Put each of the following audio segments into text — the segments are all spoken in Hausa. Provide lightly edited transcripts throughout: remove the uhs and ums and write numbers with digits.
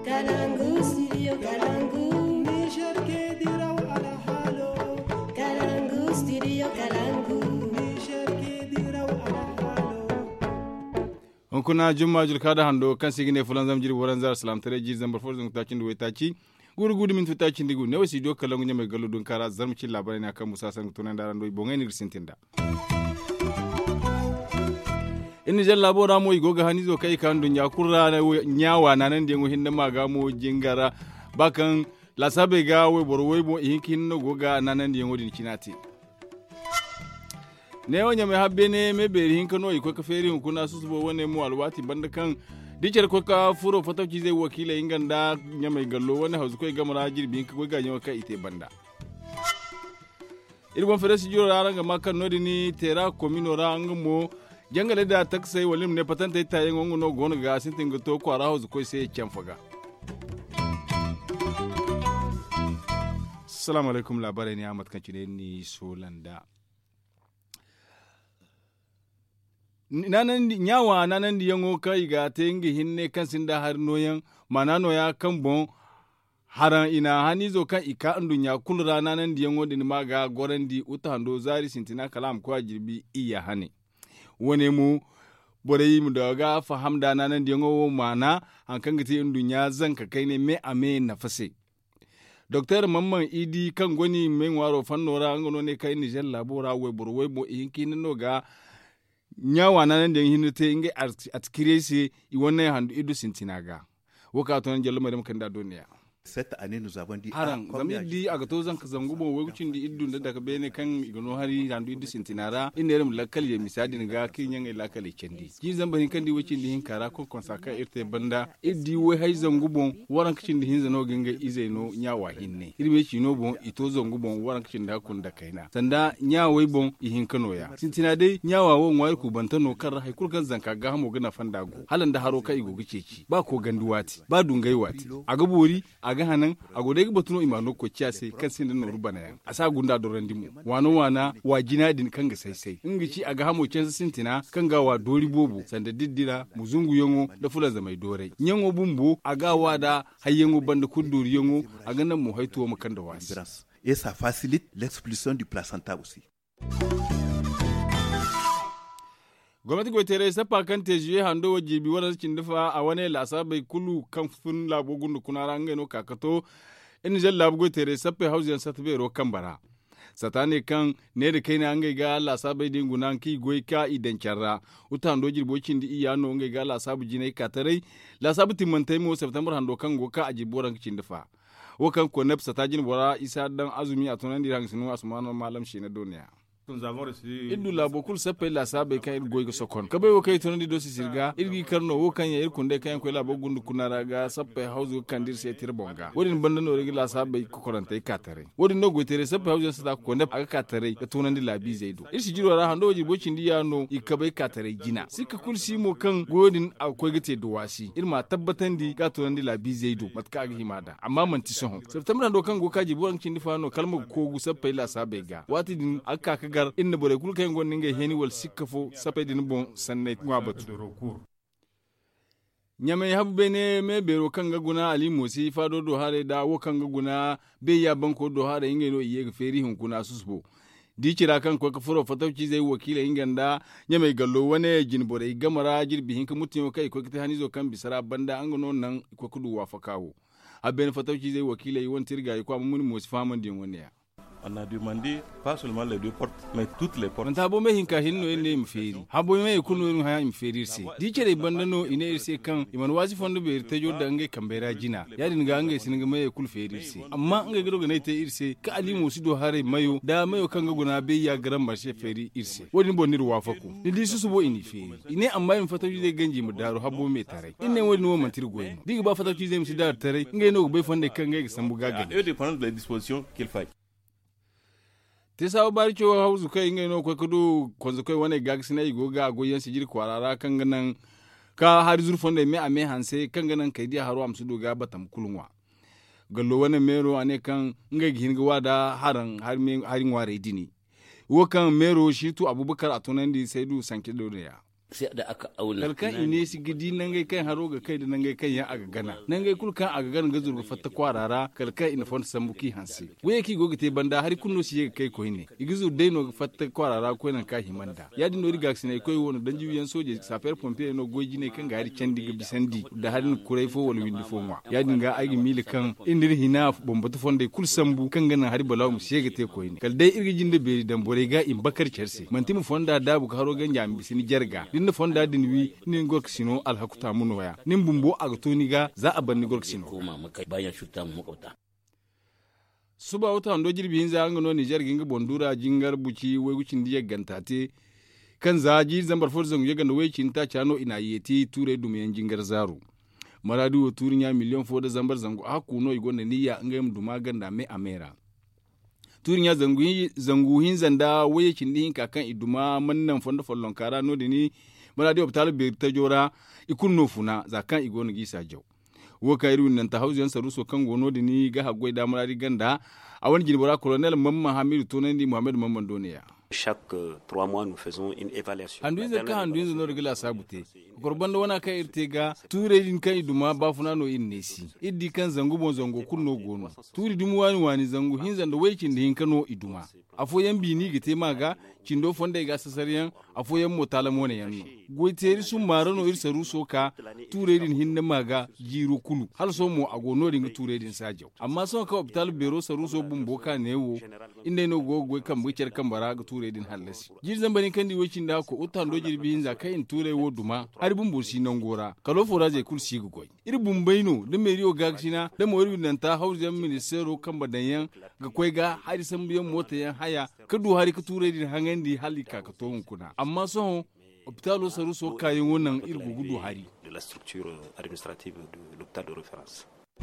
Kalangu, studio Kalangu. Niger ke diraw ala halo. Kalangu, studio Kalangu. Niger ke diraw ala halo. On kuna jumma julka da hando kan sigine fulan zamjiri waran zar salam tare ji zambar forzun takin duwe taci. Gurgudu min tutakin digu ne wasi do Kalangu nyame galu dun kara zarmci labarai na kan musa san tunan daran do bongai ni sintinda. Inni jal labora mo igoga hanizo kai kan dunya kurra na nyawa nanan de ngo hinna maga mo jingara bakan la sabe ga we borwe bo hinkin no goga nanan de ngo din kinati ne wonya me habbe ne me beri hinkano iko ka feri kuna susubo wone mo alwati banda kan dicer ko ka furo fatauci zai wakila inganda nyamai gallo wani hausu kai gamara jirbi ko ga nyawa kai ite banda irgon feresi jiro ranga makan nodi ni tera komino ranga mo jangale da taksai walim ne patanta ita yin wangu no gona ga sintin to ko ara hausu ko sai kyan faga. Assalamu alaikum, labarai ne Ahmad kan cire ni Solanda. Nanan nyawa nanan di yango kai ga tengi hinne kan sinda har noyan manano ya kan bon haran ina hani zo kan ika andunya kulra nanan di yango din maga gorandi utando zari sintina kalam ko jirbi iya hane wone mu bore mu daga fahamda nanan di yango mana an kan gite andunya zanka kai ne me ame nafase Dr. Mamman Idi kan goni men waro fannora ngono ne kai Niger labora we borwe bo inkin no ga nyawa nan da hinne te inge atkiresi I wannan handu idu sintinaga waka to nan jallo madam kan da duniya cette année nous avons dit haran zami di aga to zan ka zangubo wucin di iddu da daga bene kan igno hari handu idu sintinara inere mu lakkal ye misadi ga kinyan ai lakkal kendi ji zan bani kan di wucin di hin kara ko konsaka irte banda iddi we hay zangubo waran kicin di hin zano ganga izeno nyawa hinne irbe ci no bon ito zangubo waran kicin da kun da kaina sanda nyawa bon ihin kano ya sintina dai nyawa won wayar ku bantano kar hay kurkan zanka ga hamo gana fandago halan da haro kai gogi ceci ba ko ganduwati ba dungai wati aga bori aga hanan agode ga batuno imano ko ciase kan sin no rubana yan asa gunda do randimu wano wana wa jinadin kan ga sai ingici aga hamo cen sintina kan ga wa dori bobo sanda diddira muzungu yongo da fula zamai dore nyango bumbu aga wada hayyengo banda kuduri yongo aga nan mu haituwa mu kan da wasi et ça facilite l'expulsion du placenta aussi. Gwamnati ko tere sapa kan tejiye hando wajibi wala cikin dafa a wani lasa bai kulu kan fun labogun da kuna ranga no kakato in jal labugo tere sapa hausiyan satbe ro kan bara satane kan ne da kai na an ga lasa bai dingu nan ki goy ka idan charra utan do jirbokin di iya no ngai ga lasa bu jinai katarai lasa bu timantai mo september hando kan go ka ajiboran cikin dafa wakan ko nafsa ta jin bora isa dan azumi a tunan di hangsinu asmanu malam shi na duniya iddu labo kul sappe la sabe kan ir goygo sokon kabe wo kay tondi dosi sirga irgi karno wo kan ya ir kunde kan ko labo gundu kunara ga sappe hauzu kan dir se tir bonga wodin bandano rigi la sabe ko korante katare wodin no goitere sappe hauzu sa ko ne aga katare ka tonandi labi zaido irsi jiro ra hando waji bocin diya no ikabe katare jina sika kul simo kan godin akwai gite duwasi irma tabbatan di ga tonandi labi zaido matka ga himada amma man ti son september do kan go kaji buran kin difano kalma ko gu sappe la sabe ga wati din akka ka inna bore kul kay gon ninge heni wal sikkafo sapedin bon sanne ngabatu nyame habbe ne me bero kanga guna ali musi fado do hare da wo kanga guna be ya banko do hare inge no iye feri hun kuna susbo di kira kan ko ka furo fatauci zai wakila inganda nyame gallo wane jin bore gamara jirbi hin ka mutin kai ko kita hanizo kan bisara banda an gono nan ko kudu wa fakawo abben fatauci zai wakila yi won tirga ko mun musi faman din wone ya on a demandé pas seulement les deux portes mais toutes les portes. Nta bo me hinka hinno ene mferi. Habo me kunu no ha mferi se. Di kere bandano ine irse kan iman wazi fondo be irtejo dange kambera jina. Yadi nga nge sininga me kul feri se. Amma nga gero gane te irse ka ali musido hare mayo da mayo kanga guna be ya garan marshe feri irse. Wodin bonir wafaku. Di susu bo ini feri. Ine amma in fataji de ganji mu daru habo me tare. Ine wodi no mantir goyi. Diga ba fataji de mu dar tare. Nge no be fonde kanga ga sambu gaga. Et de prendre les dispositions qu'il faille. Te sawo bari cewa hausu kai ngai no kudu konzo kai wane gagsi na igo ga goyen sijir kwarara kan ganan ka har zurfon da me ame hanse kan ganan kai dia haro amsu do ga batam kulunwa gallo wane mero ane kan ngai gihinga wada haran harin ware dini wo kan mero shi tu abubakar atunan di saidu sanke do ya sai da aka auna kalkan ine si gidi nan gai kan haro ga kai da nan gai kan ya aga gana nan gai kulkan aga gana ga zurga fatta kwarara kalkan ina fon sambuki hansi waye ki goga te banda har kunno si ga kai ko ne igizu dai no fatta kwarara ko nan ka himanda ya din no riga sinai koy wono dan jiyan soje safer pompier no goji ne kan gari candi ga bisandi da harin kurai fo wala windi fo wa ya din ga agi mili kan indir hina bombatu fonde kul sambu kan gana har balaw mu shege te ko ne kal dai irgijin da beri dan bore ga in bakar cerse mantimu fonda da bu haro ganja bisini jarga dinda fonda din wi nin gork sino alhakuta mun waya nin bumbo aga toni ga za a banni gork sino koma maka bayan shuta mu makauta suba wata ando jirbi hinza an no Niger ginga bondura jingar buci wai gucin diya gantate kan zaji zambar for zangu yaga no wai cinta chano ina yeti ture dumiyan jingar zaro maradu wo turinya million fo da zambar zangu aku no igonda niyya ngam duma ganda me amera turinya zangu hinzanda wai cindin kakan iduma mannan fonda follon kara no dini maradu hospital be ta jora ikunno funa zakan igonu gisa jaw wo kairu nan ta hausiyan saruso kan gono dini ga hagoi da maradi ganda a wani gilbora colonel mamman hamidu tonandi muhammad mamman doniya chaque 3 mois nous faisons une évaluation handuize ka handuize no regula sabute korban da wana kai irtega ture din kai duma ba funa no in nesi iddi kan zangu bon zango kunno gono turi dumu wani zangu hinzan da waikin da hinkano iduma afo yan bini gite maga cindo fonda ga sasariyan afo yan motala mone yanno goiteri sun marano irsa ruso ka ture din hinna maga jiro kulu hal so mo agono din ture din sajo amma son ka hospital bero saruso bumbo ka newo inda no gogo kan bucer kan bara ga ture din halasi jirzan bani kandi wacin da ko utan do jirbi hinza kai in ture wo duma har bumbo si nan gora kalo fora je kul si goy iri bumbaino da meriyo gaksina da mo nan ta hausen ministero kan badanyan ga koi ga har san biyan mota yan haya kadu hari ka ture din hangandi halika ka to kuna amma son hôpital saruso kayan wannan irgu gudu hari de la structure administrative de l'hôpital de référence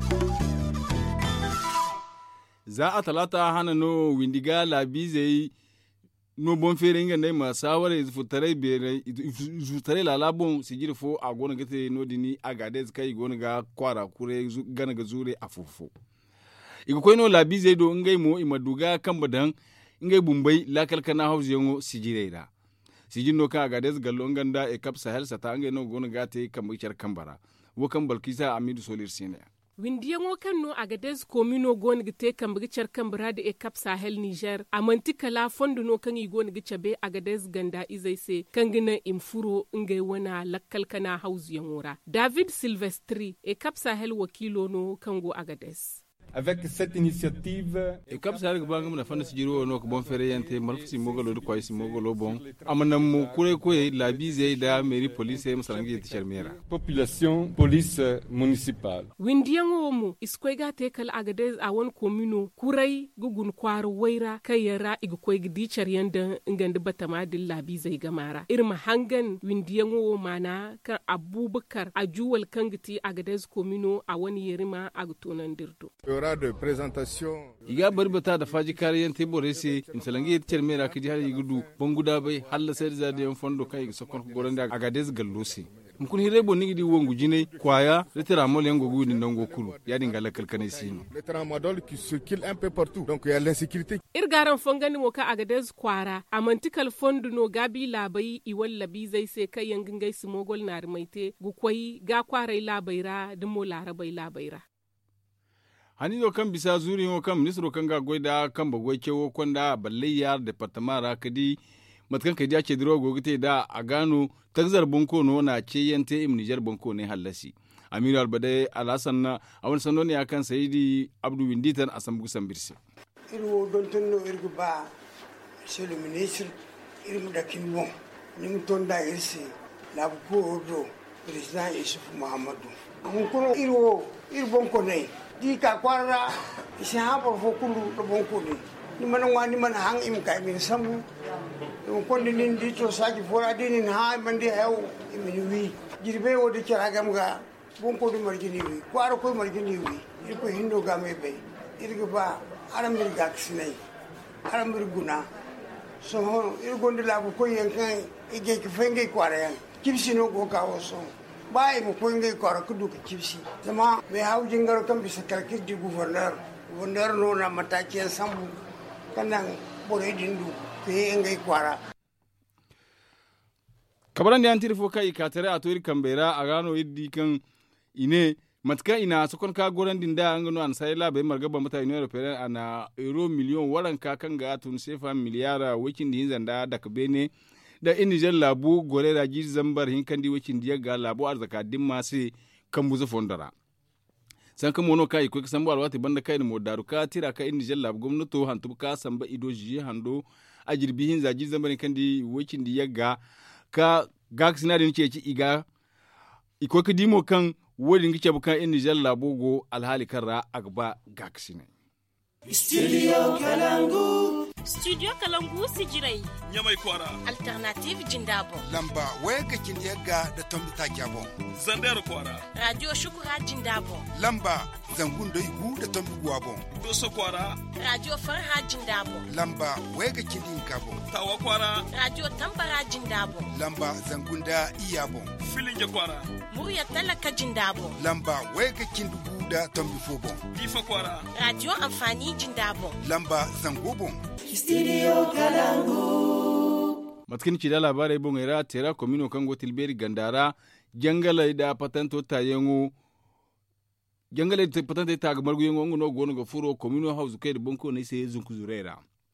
za a talata hana no windiga labizai no bon fere inga ndai masaware futare lalabon sigiri fo a gona gate no dini agades kai gona ga kwara kure gana ga zure afufo igo koino labizai do ngai mo imaduga kambadan ngai bumbai lakal kana hausa yango sigireira sijinno ka agades gallo nganda e kap sahel sata ngai no gona gate kambicar kambara wo kambal kisa amidu solir sine windiyango kanno agades komino gonigi te kambigi cer kambira da e kap sahel niger amanti kala fondo no kangi gonigi cabe agades ganda izaise kangina imfuro ngai wana lakkal kana hausiyangora david silvestri e kap sahel wakilo no kango agades avec cette initiative e kam sar ga ngam na fana sijiro no ko bon fere yante malfsi mogolo do koy si mogolo bon amana mo kure ko e la bize da mairie police masalangi ti charmera population police municipale windiyango mu iskoyga te kal agades a won komino kurai gugun kwaro waira kayara igkoy gidi charyanda ngande batama dil la bize gamara irma hangan windiyango mana ka abubakar ajuwal kangiti agades komino a woni yerima agtonan dirdo de présentation iga barbata da faji kariyan tebore se imsalangi termera kidi hali gudu bonguda bai halla sai da da fondo kai sokon ko goranda agades gallosi mukun hire bo nigi di wongu jine kwaya letera mol yango gudi ndongo kulu ya dinga la kalkane sino letera madol qui circule un peu partout donc il y a l'insécurité irgaran fongani mo ka agades kwara amantikal fondo no gabi labai iwal labi zai se kai yangin gai smogol nar maite gukwai ga kwarai labaira dimo larabai labaira hani do kan bisa zuri ho kan ministro kan ga goida kan bagoi kewo kwanda ballayar departamara kadi matkan kadi ake diro gogite da a gano tagzar bonko no na ce yante im Niger bonko ne hallasi Amiru Albade Alasan na awon sanoni akan Saidi Abdou Winditan asambu sambirse irwo don tonno irgo ba monsieur le ministre irmo dakin bon nim tonda irsi labu ko do président Issouf Mahamadou mun kono irwo bonko ne di ka kwara isi haba fo kulu do bonko ni ni man hang im ka min samu do kondi nin di to saji fora dinin ha man di haw im wi jirbe wodi kiragam ga bonko do marjini wi kwara ko marjini wi ko hindo ga me be irga ba aramir ga kisnai aramir guna so irgonde labu ko yankan ige ki fenge kwara yan kibsi no go ka woso bai mu ko ngai kwara kudu ki kibsi zama me haw jingaro kan bisa kalkir di gouverneur no na mataki sambu kanan bore dindu ke ngai kwara kabaran da antiri fo kai ka tare a tori kambera a gano yiddi kan ine matka ina sokon ka goran din da an gano an sai la bai margaba mata ino repere ana euro million waran ka kan ga tun sefa miliyara wakin din zanda da kabene da Niger labu gore da ji zambar hin kan di wakin diya ga labu arzaka din ma sai kan buzu fondara san kan mono kai ko san bo alwati banda kai mo daru ka tira ka Niger labu gwamnato hantu ka samba ido ji hando a jirbi hin za ji zambar kan di wakin diya ga ka sinadin ce ci iga iko ka dimo kan wodin gice bukan Niger labogo alhali karra agba gaksine Studio Kalangu sijirai nyamai kwara Alternative Jindabo lamba wega kindiyaga da tombi takyabo Zandar kwara Radio Shukura Jindabo lamba zangundo igu da tombi guabo Doso kwara Radio Farha Jindabo lamba wega kindin kabo Tawa kwara Radio Tambara Jindabo lamba zangunda iyabo Filinge kwara Murya Talaka Jindabo lamba wega kindugu da tombi fobo Difa kwara Radio Amfani Jindabo lamba zangobon Studio Kalangu matkin ci da labarai bon era tera komino kango tilberi gandara jangala da patanto tayengo jangala da patante ta ga margu yengo no gono go furo komino house kai da bonko ne sai zunku zurera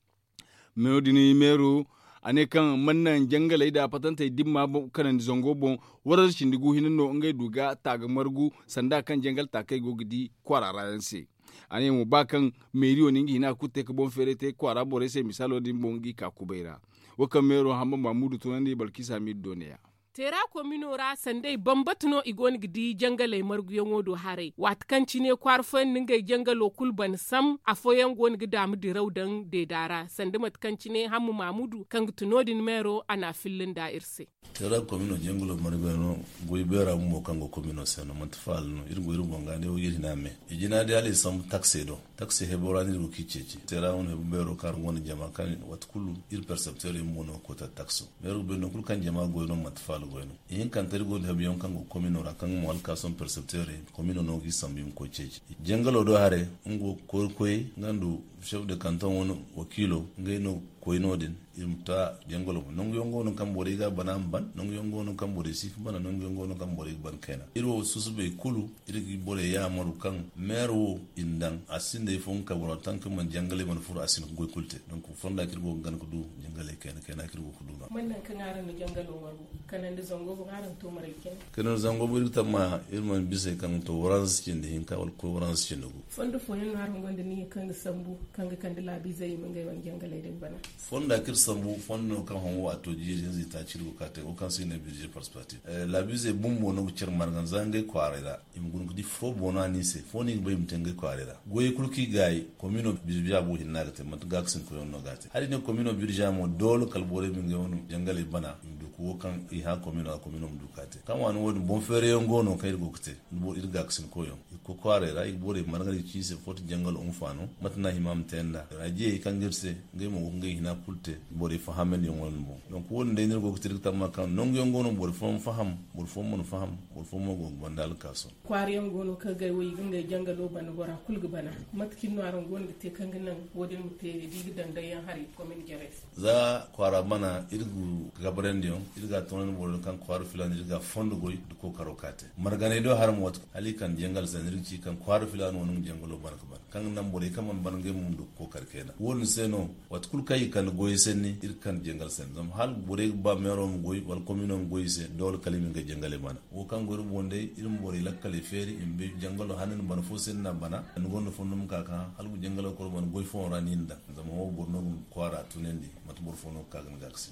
melodini meru ane kan mannan jangala da patante dimma kanan zongo bon warar shindigu hinno ngai duga ta ga margu sanda kan jangal ta kai gogidi kwararayanse ane mu bakan meriyo ningi hina kutte ka bon ferete kwara bore se misalo din bongi ka kubaira waka mero hamba mamudu tunandi balkisa mid doniya tera komino ra sandai bambatuno igon gidi jangale marguyen wodo hare watkanci ne kwarfen ningai jangalo kulban sam afoyen gon gida mu diraudan de dara sanda matkanci ne hammu mamudu kan tunodin mero ana fillin da irse tera komino jangalo marguyen goybera mu kango komino seno matfal no irgo irgo ngane o yirina me ijina de ali sam taxedo taxe heborani ru kichechi tera on hebero kar gon jama kan watkulu ir percepteur mu no kota taxo mero be no kul kan jama goyno matfal goyno yin kan tergo da biyon kan komino ra kan mo alka son percepteur komino no gi sambim ko chechi jengalo do hare ngo koy ngandu chef de canton wono wakilo ngeno koynodin imta jengalo nongo yongo no kambore ga banam ban nongo yongo no kambore sif bana nongo yongo no kambore ban kena iro susube kulu irgi bore ya maru kan mero indan asinde fon ka wala tank man jangale man furu asin goy kulte donc fonda kirgo gan ko du jangale kena kirgo ko du man nan kan aran jangalo waru kanan da zango ko aran to mare ken kanan zango bu tamma irman bise kan to warans cinde hin ka wal ko warans cinde go fondo fo yen har gonde ni kan sambu kan kan labi zai mun ga wan jangale din bana fonda kir sambu fondo kan hon wato jirin zai ta cirgo ka te o kan sai na budget perspective labi zai bumbo no cer margan zange kwarela imgun di fo bona ni se foni be mtenge kwarela goye kulki gai komino bizbiya bu hinna ga te mat gaksin ko no gate hari ne komino birja mo dol kalbore min ga wono jangale bana ko kan i ha komino mu dukate kan wani woni bon fere yongo no kay go kute bo ir gaksin ko yon ko kware ra i bore margari ci se foti jangal on fano matna himam tenda raje kan girse ngai mo ngai hina kulte bore fahamen yon won mo donc won de ne go kute tamma kan non yongo no bore fam faham bore fam mon faham bore fam mo go bandal kaso kware yongo no ka gai wi ngai jangalo bana bora kulga bana matkin no aran gon te kan nan wodin mu te digi dandayan hari komin geres za kwara bana irgu gabrendion irga tonan bolo kan kwaru filan irga fondo goy ko karokate margane do har mot ali kan jengal sanirci kan kwaru filan wonum jengalo barka bar kan nan bore kaman bange mum do ko karkena won seno wat kul kay kan goy senni ir kan jengal sen zam hal bore ba merom goy wal komino goy se dol kalimi ga jengale bana wo kan goru bonde irum bore lakkale feri imbe jengalo hanen bana fo senna bana ngono fondum kaka hal bu jengalo ko ban goy fo raninda zam wo borno kwara tunendi mat bor fo no kagan gaksi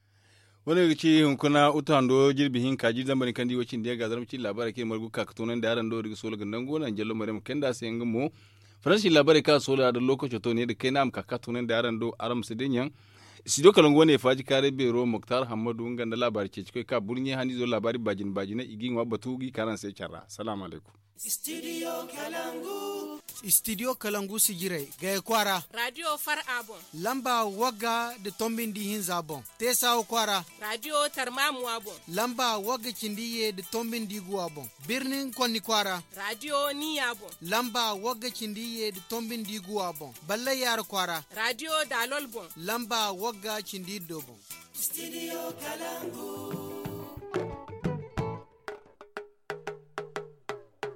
wani ci hunkuna utando jirbi hin kaji zambani kandi wacin da ya gazar mace labarai ke margu kakatunan da yaran dawo daga sola gandan gona jallo maryam kenda sai ngin mu faransi labarai ka sola da lokacin to ne da kai nam kakatunan da yaran do aram su dinyan sido kalango ne faji kare bero muktar hamadu nganda labari ce cikai ka burnye hani zo labari bajin igin wa batugi karan sai charra assalamu alaikum Studio Kalangu sigirai ga kwara Radio Far Abon lamba waga da tombin di hin zabon tesa kwara Radio Tarmamu Abon lamba waga kindiye da tombin di guabon birnin Konni kwara Radio Ni Abon lamba waga kindiye da tombin di guabon balle yar kwara Radio Dalol Bon lamba waga kindi dobon Studio Kalangu